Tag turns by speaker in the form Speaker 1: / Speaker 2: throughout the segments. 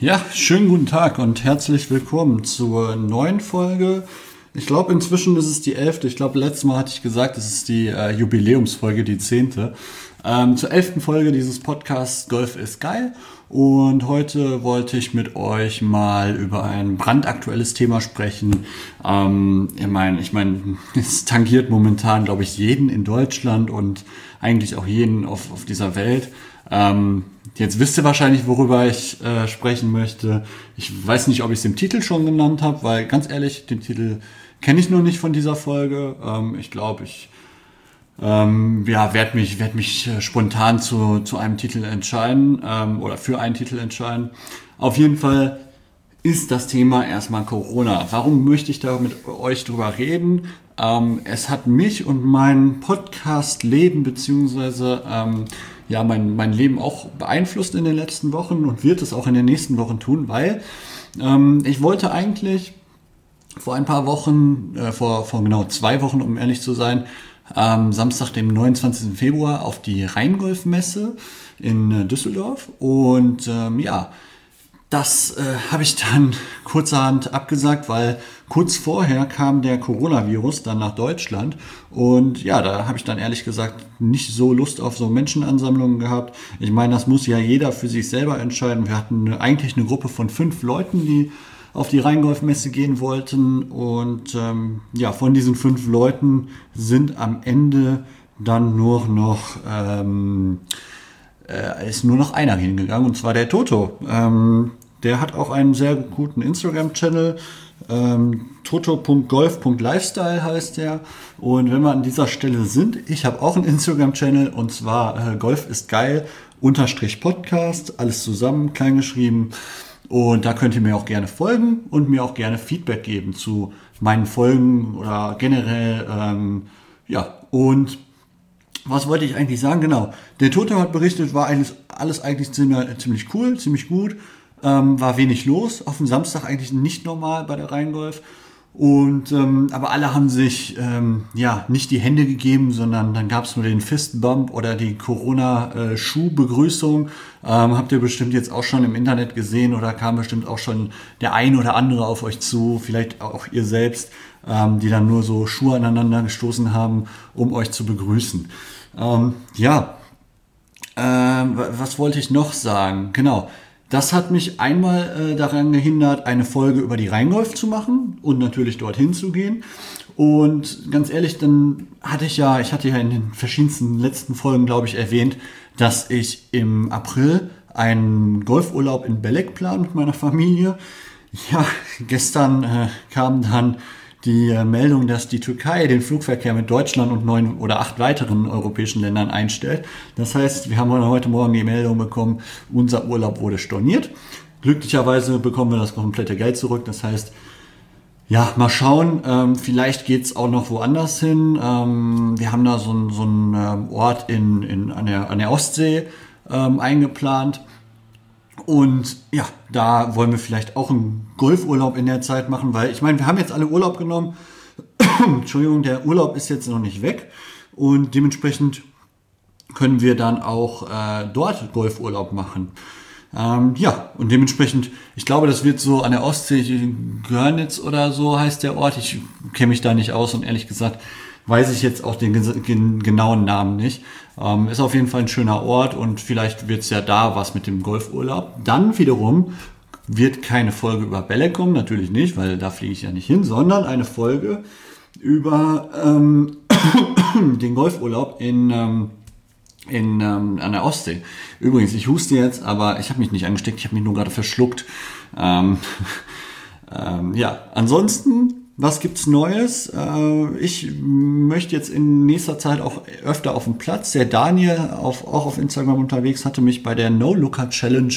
Speaker 1: Ja, schönen guten Tag und herzlich willkommen zur neuen Folge. Ich glaube, inzwischen ist es die 11. Ich glaube, letztes Mal hatte ich gesagt, es ist die Jubiläumsfolge, die 10. Zur 11. Folge dieses Podcasts Golf ist geil. Und heute wollte ich mit euch mal über ein brandaktuelles Thema sprechen. Ich meine, es tangiert momentan, glaube ich, jeden in Deutschland und eigentlich auch jeden auf dieser Welt. Jetzt wisst ihr wahrscheinlich, worüber ich sprechen möchte. Ich weiß nicht, ob ich es im Titel schon genannt habe, weil ganz ehrlich, den Titel kenne ich noch nicht von dieser Folge. Ich glaube, ich werde mich spontan zu einem Titel entscheiden oder für einen Titel entscheiden. Auf jeden Fall ist das Thema erstmal Corona. Warum möchte ich da mit euch drüber reden? Es hat mich und mein Podcast-Leben beziehungsweise mein Leben auch beeinflusst in den letzten Wochen und wird es auch in den nächsten Wochen tun, weil ich wollte eigentlich vor ein paar Wochen, vor genau 2 Wochen, um ehrlich zu sein, Samstag, dem 29. Februar auf die Rheingolf-Messe in Düsseldorf und das habe ich dann kurzerhand abgesagt, weil kurz vorher kam der Coronavirus dann nach Deutschland und ja, da habe ich dann ehrlich gesagt nicht so Lust auf so Menschenansammlungen gehabt. Ich meine, das muss ja jeder für sich selber entscheiden. Wir hatten eigentlich eine Gruppe von 5 Leuten, die auf die Rheingolf-Messe gehen wollten und von diesen 5 Leuten sind am Ende dann ist nur noch einer hingegangen und zwar der Toto. Der hat auch einen sehr guten Instagram-Channel, toto.golf.lifestyle heißt der. Und wenn wir an dieser Stelle sind, ich habe auch einen Instagram-Channel und zwar Golf ist geil _Podcast, alles zusammen, klein geschrieben. Und da könnt ihr mir auch gerne folgen und mir auch gerne Feedback geben zu meinen Folgen oder generell, Und was wollte ich eigentlich sagen? Genau, der Toto hat berichtet, war alles eigentlich ziemlich cool, ziemlich gut. War wenig los. Auf dem Samstag eigentlich nicht normal bei der Rheingolf. Und aber alle haben sich nicht die Hände gegeben, sondern dann gab es nur den Fistbump oder die Corona-Schuh-Begrüßung. Habt ihr bestimmt jetzt auch schon im Internet gesehen oder kam bestimmt auch schon der ein oder andere auf euch zu, vielleicht auch ihr selbst, die dann nur so Schuhe aneinander gestoßen haben, um euch zu begrüßen. Was wollte ich noch sagen? Genau. Das hat mich einmal daran gehindert, eine Folge über die Rheingolf zu machen und natürlich dorthin zu gehen. Und ganz ehrlich, dann ich hatte ja in den verschiedensten letzten Folgen, glaube ich, erwähnt, dass ich im April einen Golfurlaub in Belek plane mit meiner Familie. Ja, gestern kam dann die Meldung, dass die Türkei den Flugverkehr mit Deutschland und 9 oder 8 weiteren europäischen Ländern einstellt. Das heißt, wir haben heute Morgen die Meldung bekommen, unser Urlaub wurde storniert. Glücklicherweise bekommen wir das komplette Geld zurück. Das heißt, ja, mal schauen, vielleicht geht's auch noch woanders hin. Wir haben da so einen Ort an der Ostsee eingeplant. Und ja, da wollen wir vielleicht auch einen Golfurlaub in der Zeit machen, weil ich meine, wir haben jetzt alle Urlaub genommen. Entschuldigung, der Urlaub ist jetzt noch nicht weg und dementsprechend können wir dann auch dort Golfurlaub machen. Und dementsprechend, ich glaube, das wird so an der Ostsee, Görnitz oder so heißt der Ort. Ich kenne mich da nicht aus und ehrlich gesagt weiß ich jetzt auch den genauen Namen nicht. Ist auf jeden Fall ein schöner Ort und vielleicht wird es ja da was mit dem Golfurlaub. Dann wiederum wird keine Folge über Belek kommen, natürlich nicht, weil da fliege ich ja nicht hin, sondern eine Folge über den Golfurlaub an der Ostsee. Übrigens, ich huste jetzt, aber ich habe mich nicht angesteckt, ich habe mich nur gerade verschluckt. Ansonsten, was gibt's Neues? Ich möchte jetzt in nächster Zeit auch öfter auf dem Platz. Der Daniel, auch auf Instagram unterwegs, hatte mich bei der No-Looker-Challenge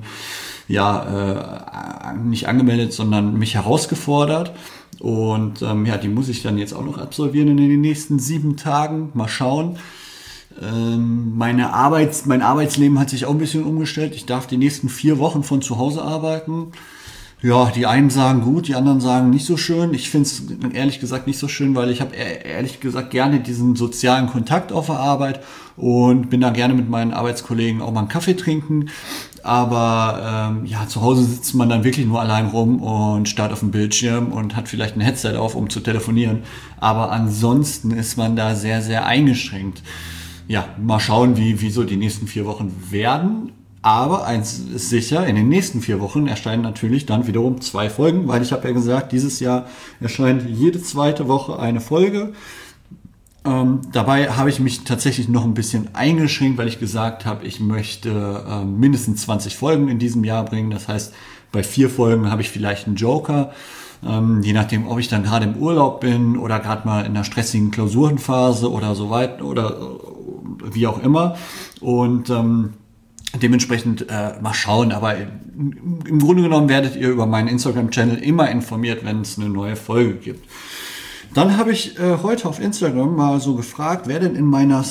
Speaker 1: nicht angemeldet, sondern mich herausgefordert. Und die muss ich dann jetzt auch noch absolvieren in den nächsten 7 Tagen. Mal schauen. Mein Arbeitsleben hat sich auch ein bisschen umgestellt. Ich darf die nächsten 4 Wochen von zu Hause arbeiten. Ja, die einen sagen gut, die anderen sagen nicht so schön. Ich finde es ehrlich gesagt nicht so schön, weil ich habe ehrlich gesagt gerne diesen sozialen Kontakt auf der Arbeit und bin da gerne mit meinen Arbeitskollegen auch mal einen Kaffee trinken. Aber ja, zu Hause sitzt man dann wirklich nur allein rum und starrt auf dem Bildschirm und hat vielleicht ein Headset auf, um zu telefonieren. Aber ansonsten ist man da sehr, sehr eingeschränkt. Ja, mal schauen, wie so die nächsten 4 Wochen werden. Aber eins ist sicher, in den nächsten 4 Wochen erscheinen natürlich dann wiederum 2 Folgen, weil ich habe ja gesagt, dieses Jahr erscheint jede zweite Woche eine Folge. Dabei habe ich mich tatsächlich noch ein bisschen eingeschränkt, weil ich gesagt habe, ich möchte mindestens 20 Folgen in diesem Jahr bringen. Das heißt, bei 4 Folgen habe ich vielleicht einen Joker. Je nachdem, ob ich dann gerade im Urlaub bin oder gerade mal in einer stressigen Klausurenphase oder so weit oder wie auch immer. Und dementsprechend mal schauen, aber im Grunde genommen werdet ihr über meinen Instagram-Channel immer informiert, wenn es eine neue Folge gibt. Dann habe ich heute auf Instagram mal so gefragt, wer denn in meiner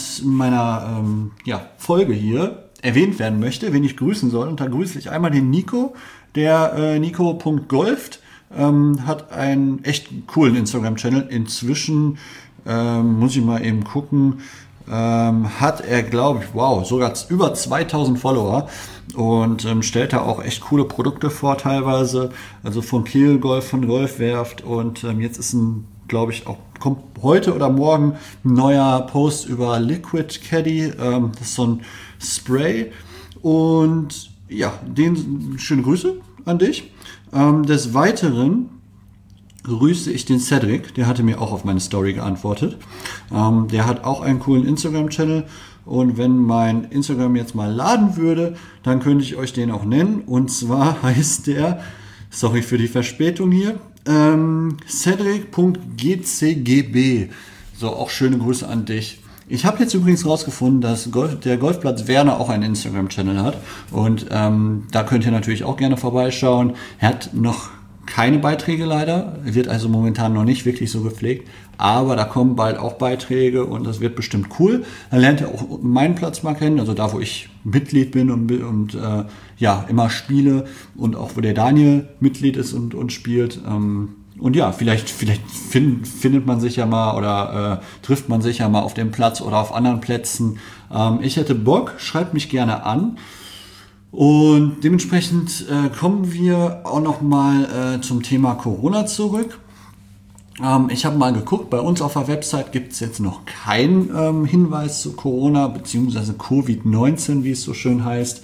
Speaker 1: Folge hier erwähnt werden möchte, wen ich grüßen soll. Und da grüße ich einmal den Nico, der nico.golft, hat einen echt coolen Instagram-Channel. Inzwischen muss ich mal eben gucken, hat er, glaube ich, sogar über 2000 Follower und stellt da auch echt coole Produkte vor teilweise, also von Kehl Golf, von Golfwerft und jetzt ist kommt heute oder morgen ein neuer Post über Liquid Caddy, das ist so ein Spray und ja, schöne Grüße an dich. Des Weiteren grüße ich den Cedric, der hatte mir auch auf meine Story geantwortet. Der hat auch einen coolen Instagram-Channel und wenn mein Instagram jetzt mal laden würde, dann könnte ich euch den auch nennen und zwar heißt der, sorry für die Verspätung hier, Cedric.gcgb. So, auch schöne Grüße an dich. Ich habe jetzt übrigens rausgefunden, dass der Golfplatz Werner auch einen Instagram-Channel hat und da könnt ihr natürlich auch gerne vorbeischauen. Er hat noch keine Beiträge leider, wird also momentan noch nicht wirklich so gepflegt, aber da kommen bald auch Beiträge und das wird bestimmt cool. Dann lernt ihr auch meinen Platz mal kennen, also da, wo ich Mitglied bin und immer spiele und auch wo der Daniel Mitglied ist und spielt. Und ja, vielleicht findet man sich ja mal oder trifft man sich ja mal auf dem Platz oder auf anderen Plätzen. Ich hätte Bock, schreibt mich gerne an. Und dementsprechend kommen wir auch noch mal zum Thema Corona zurück. Ich habe mal geguckt, bei uns auf der Website gibt es jetzt noch keinen Hinweis zu Corona bzw. Covid-19, wie es so schön heißt.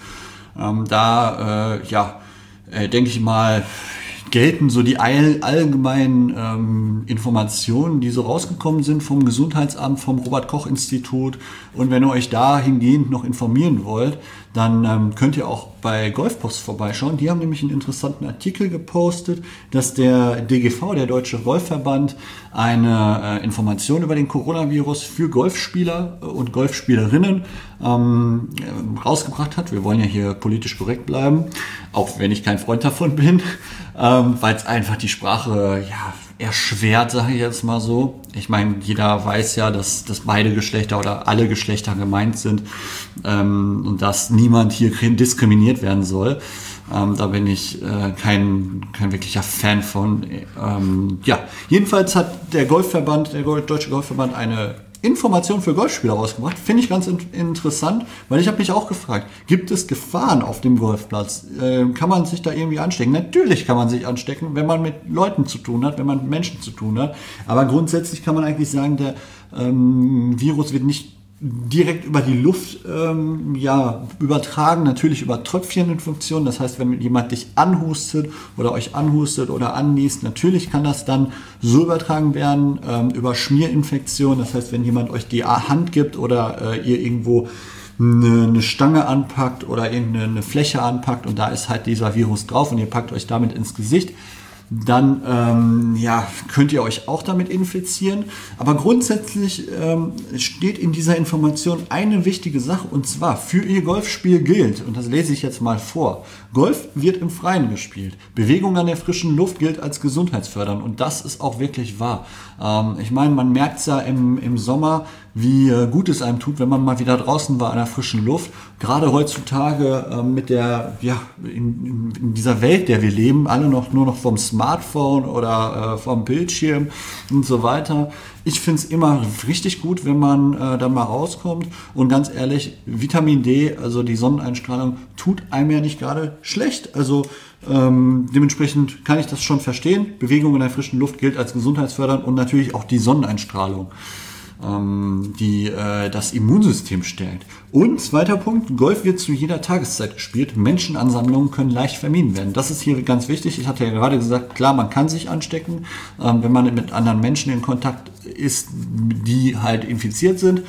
Speaker 1: Denke ich mal, gelten so die allgemeinen Informationen, die so rausgekommen sind vom Gesundheitsamt, vom Robert-Koch-Institut. Und wenn ihr euch dahingehend noch informieren wollt, dann könnt ihr auch bei Golfpost vorbeischauen. Die haben nämlich einen interessanten Artikel gepostet, dass der DGV, der Deutsche Golfverband, eine Information über den Coronavirus für Golfspieler und Golfspielerinnen rausgebracht hat. Wir wollen ja hier politisch korrekt bleiben, auch wenn ich kein Freund davon bin, weil es einfach die Sprache erschwert, sage ich jetzt mal so. Ich meine, jeder weiß ja, dass beide Geschlechter oder alle Geschlechter gemeint sind und dass niemand hier diskriminiert werden soll. Da bin ich kein wirklicher Fan von. Jedenfalls hat der Golfverband, der Deutsche Golfverband, eine Information für Golfspieler rausgebracht. Finde ich ganz interessant, weil ich habe mich auch gefragt, gibt es Gefahren auf dem Golfplatz? Kann man sich da irgendwie anstecken? Natürlich kann man sich anstecken, wenn man mit Leuten zu tun hat, wenn man mit Menschen zu tun hat. Aber grundsätzlich kann man eigentlich sagen, der Virus wird nicht direkt über die Luft übertragen, natürlich über Tröpfcheninfektionen. Das heißt, wenn jemand dich anhustet oder euch anhustet oder anniest, natürlich kann das dann so übertragen werden über Schmierinfektionen. Das heißt, wenn jemand euch die Hand gibt oder ihr irgendwo eine Stange anpackt oder irgendeine Fläche anpackt und da ist halt dieser Virus drauf und ihr packt euch damit ins Gesicht, dann könnt ihr euch auch damit infizieren. Aber grundsätzlich steht in dieser Information eine wichtige Sache und zwar für ihr Golfspiel gilt, und das lese ich jetzt mal vor, Golf wird im Freien gespielt. Bewegung an der frischen Luft gilt als gesundheitsfördernd und das ist auch wirklich wahr. Ich meine, man merkt es ja im Sommer, wie gut es einem tut, wenn man mal wieder draußen war an der frischen Luft. Gerade heutzutage mit der, in dieser Welt, der wir leben, alle nur noch vom Smartphone oder vom Bildschirm und so weiter. Ich finde es immer richtig gut, wenn man da mal rauskommt. Und ganz ehrlich, Vitamin D, also die Sonneneinstrahlung, tut einem ja nicht gerade schlecht. Also dementsprechend kann ich das schon verstehen. Bewegung in der frischen Luft gilt als gesundheitsfördernd und natürlich auch die Sonneneinstrahlung, die das Immunsystem stärkt. Und zweiter Punkt, Golf wird zu jeder Tageszeit gespielt. Menschenansammlungen können leicht vermieden werden. Das ist hier ganz wichtig. Ich hatte ja gerade gesagt, klar, man kann sich anstecken, wenn man mit anderen Menschen in Kontakt ist, die halt infiziert sind.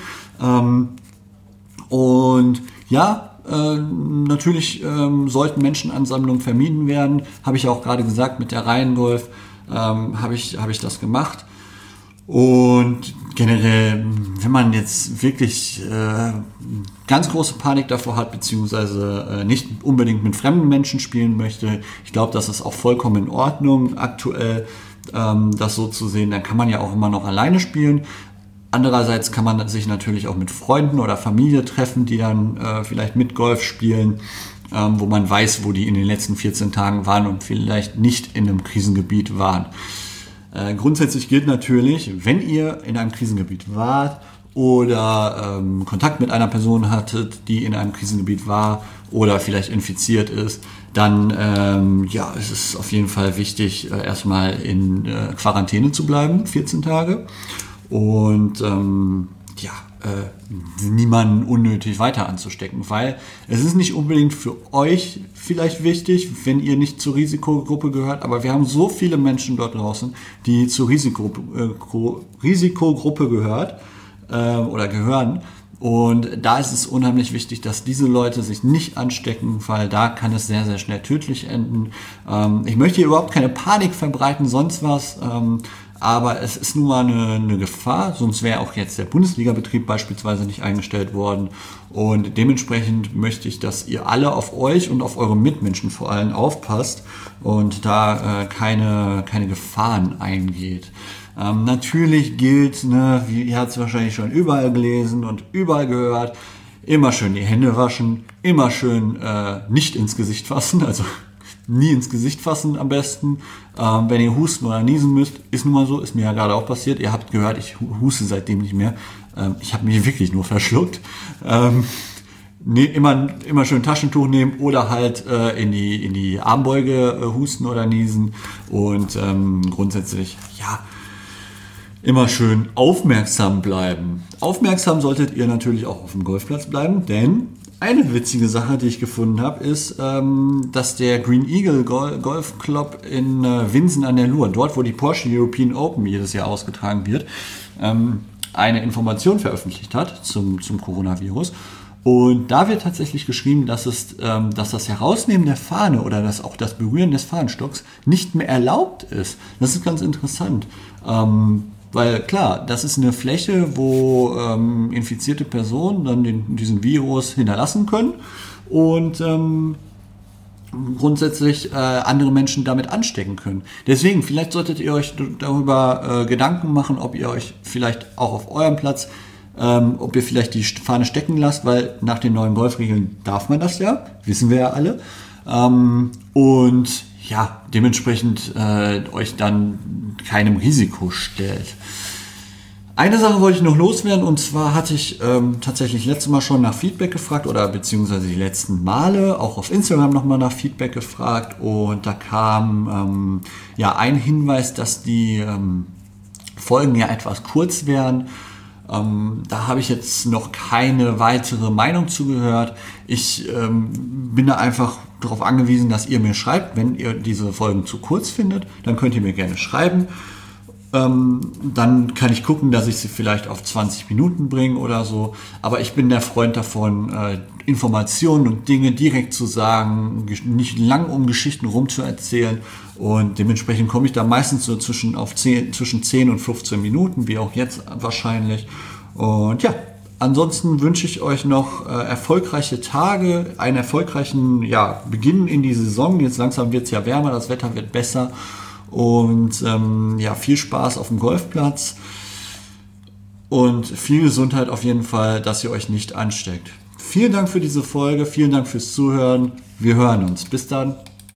Speaker 1: Und ja, natürlich sollten Menschenansammlungen vermieden werden. Habe ich auch gerade gesagt, mit der Reihengolf habe ich das gemacht. Und generell, wenn man jetzt wirklich ganz große Panik davor hat, beziehungsweise nicht unbedingt mit fremden Menschen spielen möchte, ich glaube, das ist auch vollkommen in Ordnung aktuell, das so zu sehen. Dann kann man ja auch immer noch alleine spielen. Andererseits kann man sich natürlich auch mit Freunden oder Familie treffen, die dann vielleicht mit Golf spielen, wo man weiß, wo die in den letzten 14 Tagen waren und vielleicht nicht in einem Krisengebiet waren. Grundsätzlich gilt natürlich, wenn ihr in einem Krisengebiet wart oder Kontakt mit einer Person hattet, die in einem Krisengebiet war oder vielleicht infiziert ist, dann ist es auf jeden Fall wichtig, erstmal in Quarantäne zu bleiben, 14 Tage. Und niemanden unnötig weiter anzustecken, weil es ist nicht unbedingt für euch vielleicht wichtig, wenn ihr nicht zur Risikogruppe gehört, aber wir haben so viele Menschen dort draußen, die zur Risikogruppe gehört oder gehören. Und da ist es unheimlich wichtig, dass diese Leute sich nicht anstecken, weil da kann es sehr, sehr schnell tödlich enden. Ich möchte hier überhaupt keine Panik verbreiten, sonst was. Aber es ist nun mal eine Gefahr, sonst wäre auch jetzt der Bundesliga-Betrieb beispielsweise nicht eingestellt worden. Und dementsprechend möchte ich, dass ihr alle auf euch und auf eure Mitmenschen vor allem aufpasst und da keine Gefahren eingeht. Natürlich gilt, wie ihr habt es wahrscheinlich schon überall gelesen und überall gehört, immer schön die Hände waschen, immer schön nicht ins Gesicht fassen, also nie ins Gesicht fassen am besten. Wenn ihr husten oder niesen müsst, ist nun mal so, ist mir ja gerade auch passiert. Ihr habt gehört, ich huste seitdem nicht mehr. Ich habe mich wirklich nur verschluckt. Immer schön Taschentuch nehmen oder halt in die Armbeuge husten oder niesen. Und grundsätzlich, immer schön aufmerksam bleiben. Aufmerksam solltet ihr natürlich auch auf dem Golfplatz bleiben, denn eine witzige Sache, die ich gefunden habe, ist, dass der Green Eagle Golf Club in Winsen an der Luhr, dort wo die Porsche European Open jedes Jahr ausgetragen wird, eine Information veröffentlicht hat zum Coronavirus. Und da wird tatsächlich geschrieben, dass das Herausnehmen der Fahne oder auch das Berühren des Fahnenstocks nicht mehr erlaubt ist. Das ist ganz interessant. Weil klar, das ist eine Fläche, wo infizierte Personen dann diesen Virus hinterlassen können und grundsätzlich andere Menschen damit anstecken können. Deswegen, vielleicht solltet ihr euch darüber Gedanken machen, ob ihr euch vielleicht auch auf eurem Platz, ob ihr vielleicht die Fahne stecken lasst, weil nach den neuen Golfregeln darf man das ja, wissen wir ja alle. Und ja, dementsprechend euch dann keinem Risiko stellt. Eine Sache wollte ich noch loswerden, und zwar hatte ich tatsächlich letztes Mal schon nach Feedback gefragt oder beziehungsweise die letzten Male auch auf Instagram nochmal nach Feedback gefragt, und da kam ein Hinweis, dass die Folgen ja etwas kurz wären. Da habe ich jetzt noch keine weitere Meinung zugehört. Ich bin da einfach darauf angewiesen, dass ihr mir schreibt. Wenn ihr diese Folgen zu kurz findet, dann könnt ihr mir gerne schreiben. Dann kann ich gucken, dass ich sie vielleicht auf 20 Minuten bringe oder so. Aber ich bin der Freund davon, Informationen und Dinge direkt zu sagen, nicht lang um Geschichten rumzuerzählen. Und dementsprechend komme ich da meistens so zwischen 10 und 15 Minuten, wie auch jetzt wahrscheinlich. Und ja, ansonsten wünsche ich euch noch erfolgreiche Tage, einen erfolgreichen Beginn in die Saison. Jetzt langsam wird es ja wärmer, das Wetter wird besser. Und viel Spaß auf dem Golfplatz. und viel Gesundheit auf jeden Fall, dass ihr euch nicht ansteckt. Vielen Dank für diese Folge, vielen Dank fürs Zuhören. Wir hören uns. Bis dann.